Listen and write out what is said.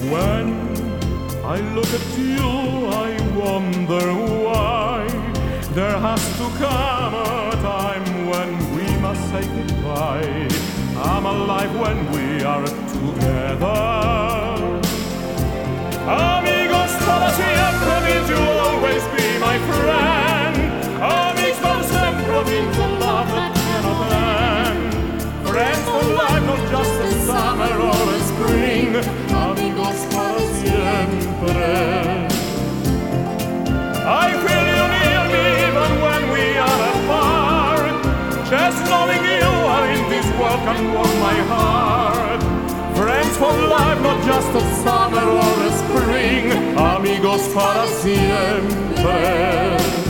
When I look at you, I wonder why there has to come a time when we must say goodbye. I'm alive when we are together. Amigos para siempre means you'll always be my friend. Amigos para sempre means a love that cannot end. Friends for life, not just a summer or a spring. Amigos para siempre. I feel you near me even when we are apart. Just knowing you are in this world can warm my heart. Friends for life, not just a summer or a spring. Amigos para siempre.